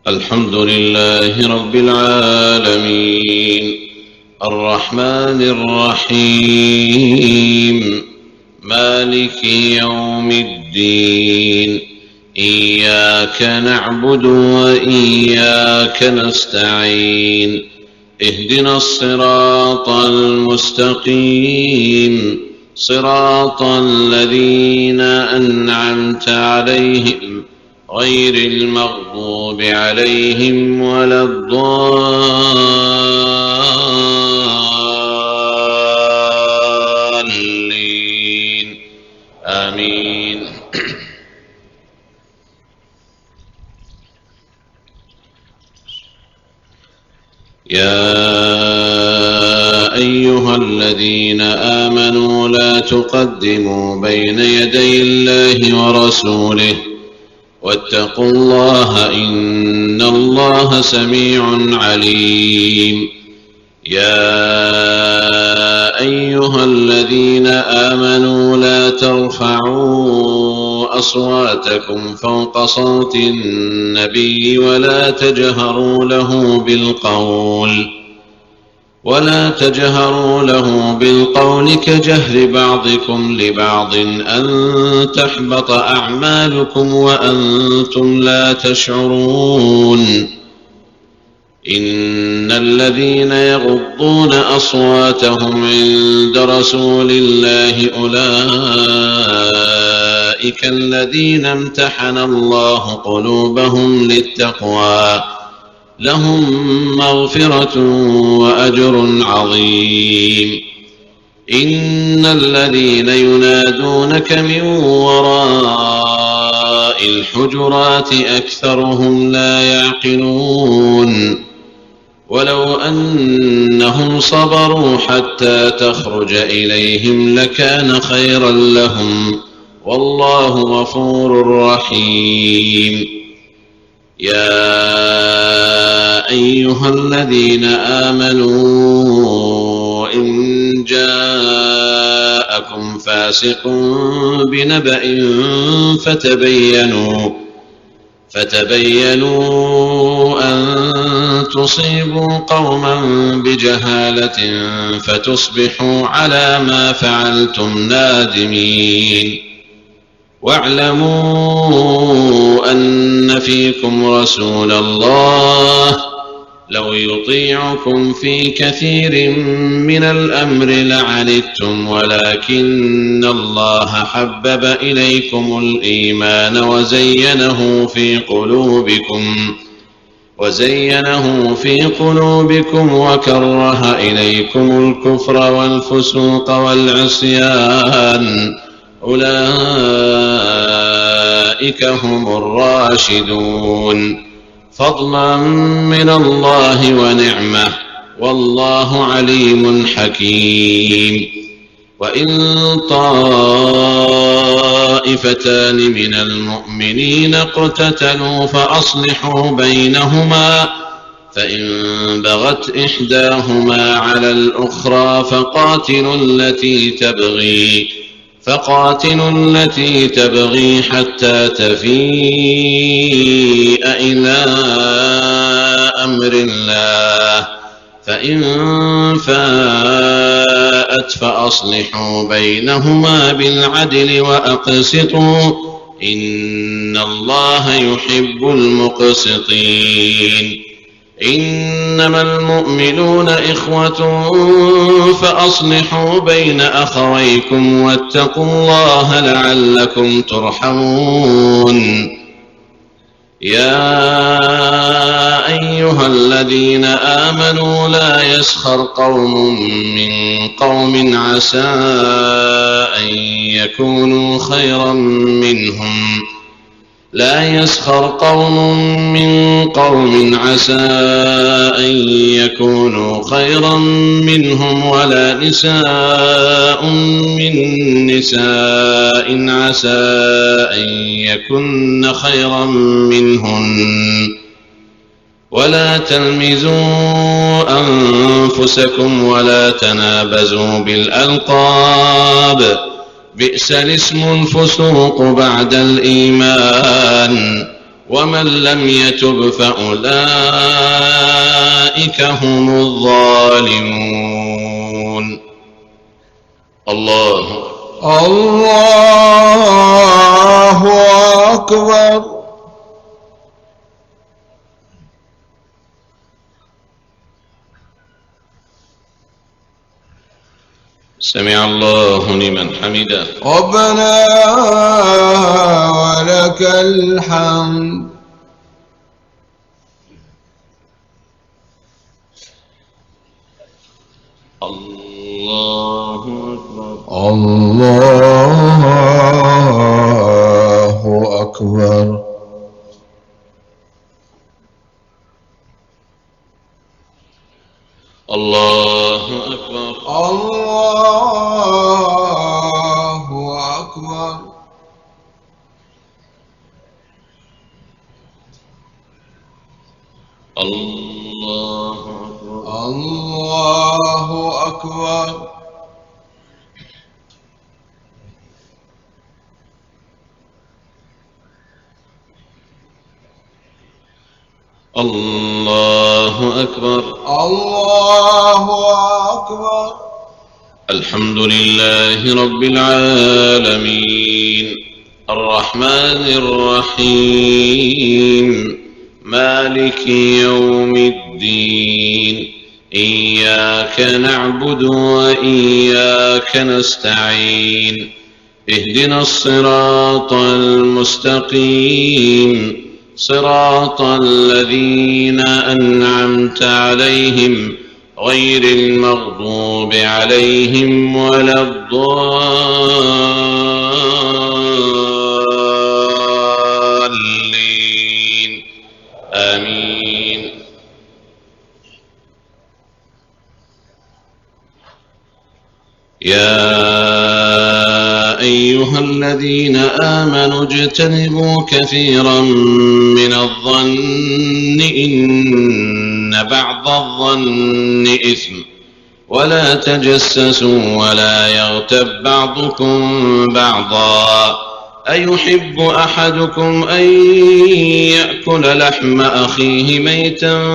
الحمد لله رب العالمين الرحمن الرحيم مالك يوم الدين إياك نعبد وإياك نستعين اهدنا الصراط المستقيم صراط الذين أنعمت عليهم غير المغضوب عليهم ولا الضالين آمين. يا أيها الذين آمنوا لا تقدموا بين يدي الله ورسوله واتقوا الله إن الله سميع عليم. يا أيها الذين آمنوا لا ترفعوا أصواتكم فوق صوت النبي ولا تجهروا له بالقول كجهر بعضكم لبعض أن تحبط أعمالكم وأنتم لا تشعرون. إن الذين يغضون أصواتهم عند رسول الله أولئك الذين امتحن الله قلوبهم للتقوى لهم مغفرة وأجر عظيم. إن الذين ينادونك من وراء الحجرات أكثرهم لا يعقلون. ولو أنهم صبروا حتى تخرج إليهم لكان خيرا لهم والله غفور رحيم. يا أيها الذين آمنوا إن جاءكم فاسق بنبأ فتبينوا أن تصيبوا قوما بجهالة فتصبحوا على ما فعلتم نادمين. واعلموا أن فيكم رسول الله لو يطيعكم في كثير من الأمر لعنتم ولكن الله حبب إليكم الإيمان وزينه في قلوبكم وكره إليكم الكفر والفسوق والعصيان أولئك هم الراشدون فضلا من الله ونعمة والله عليم حكيم. وإن طائفتان من المؤمنين اقتتلوا فأصلحوا بينهما فإن بغت إحداهما على الأخرى فقاتلوا التي تبغي حتى تفيء إلى أمر الله فإن فاءت فأصلحوا بينهما بالعدل وأقسطوا إن الله يحب المقسطين. إنما المؤمنون إخوة فأصلحوا بين أخويكم واتقوا الله لعلكم ترحمون. يا أيها الذين آمنوا لا يسخر قوم من قوم عسى أن يكونوا خيرا منهم ولا نساء من نساء عسى أن يكن خيرا منهن ولا تلمزوا أنفسكم ولا تنابزوا بالألقاب بئس الاسم الفسوق بعد الإيمان ومن لم يتب فأولئك هم الظالمون. الله أكبر. سمع الله لمن حمده. ربنا ولك الحمد. الله أكبر. الله أكبر. الله أكبر. الله أكبر. الله أكبر. الله أكبر. الله أكبر. الله أكبر. الحمد لله رب العالمين الرحمن الرحيم مالك يوم الدين إياك نعبد وإياك نستعين اهدنا الصراط المستقيم صراط الذين أنعمت عليهم غير المغضوب عليهم ولا الضالين آمين. يا أيها الذين آمنوا اجتنبوا كثيرا من الظن إن بعض الظن إثم ولا تجسسوا ولا يغتب بعضكم بعضا أيحب أحدكم أن يأكل لحم أخيه ميتا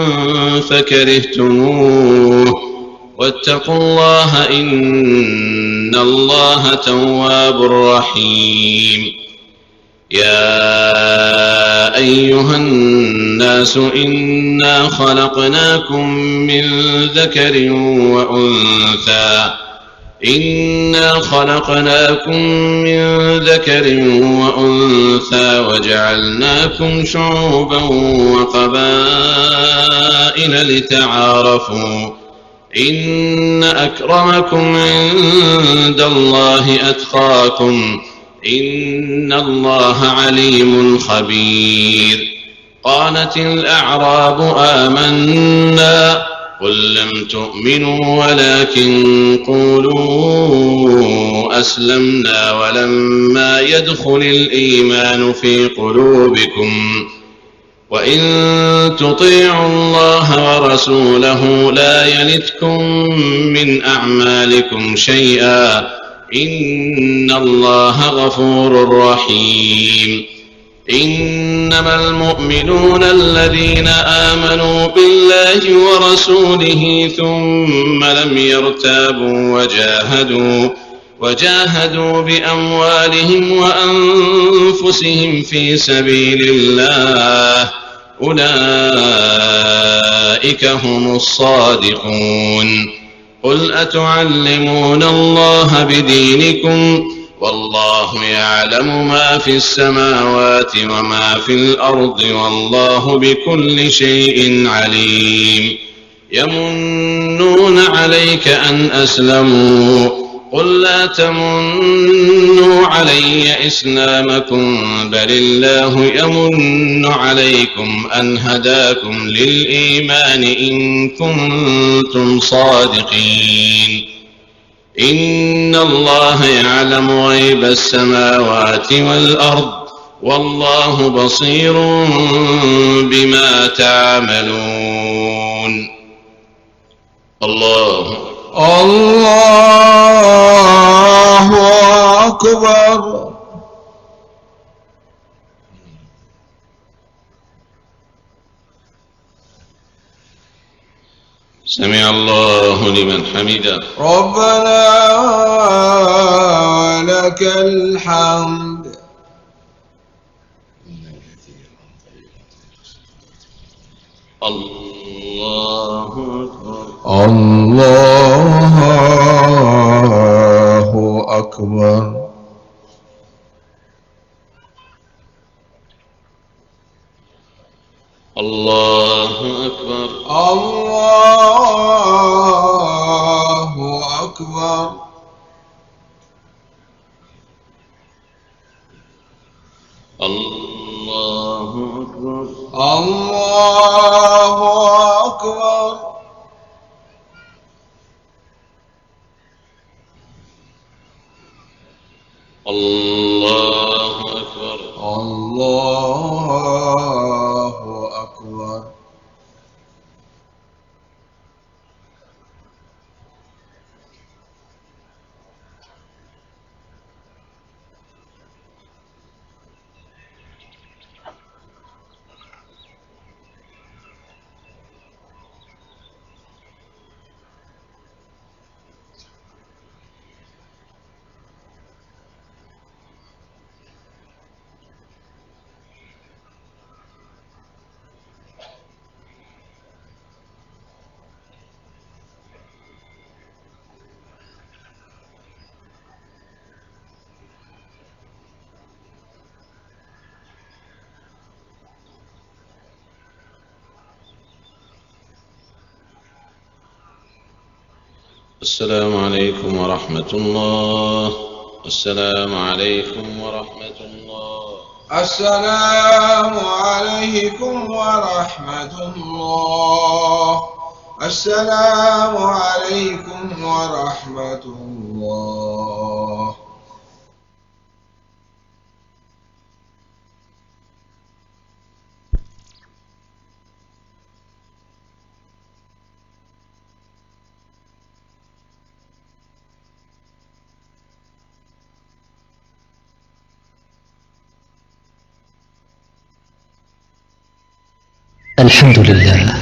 فكرهتموه واتقوا الله إن الله تواب رحيم. يا أيها الناس إنا خلقناكم من ذكر وأنثى وجعلناكم شعوبا وقبائل لتعارفوا إن أكرمكم عند الله أتقاكم إن الله عليم خبير. قالت الأعراب آمنا قل لم تؤمنوا ولكن قولوا أسلمنا ولما يدخل الإيمان في قلوبكم وإن تطيعوا الله ورسوله لا يلتكم من أعمالكم شيئا إن الله غفور رحيم. إنما المؤمنون الذين آمنوا بالله ورسوله ثم لم يرتابوا وجاهدوا بأموالهم وأنفسهم في سبيل الله أولئك هم الصادقون. قل أتعلمون الله بدينكم والله يعلم ما في السماوات وما في الأرض والله بكل شيء عليم. يمنون عليك أن أسلموا قل لا تمنوا علي إسلامكم بل الله يمن عليكم أن هداكم للإيمان إن كنتم صادقين. إن الله يعلم غيب السماوات والأرض والله بصير بما تعملون. الله أكبر. سمع الله لمن حمده. ربنا ولك الحمد. الله أكبر. الله أكبر. الله أكبر. الله أكبر. الله أكبر. الله أكبر. الله أكبر. الله أكبر. السلام عليكم ورحمة الله. السلام عليكم ورحمة الله. السلام عليكم ورحمة الله. السلام عليكم ورحمة الله. الحمد لله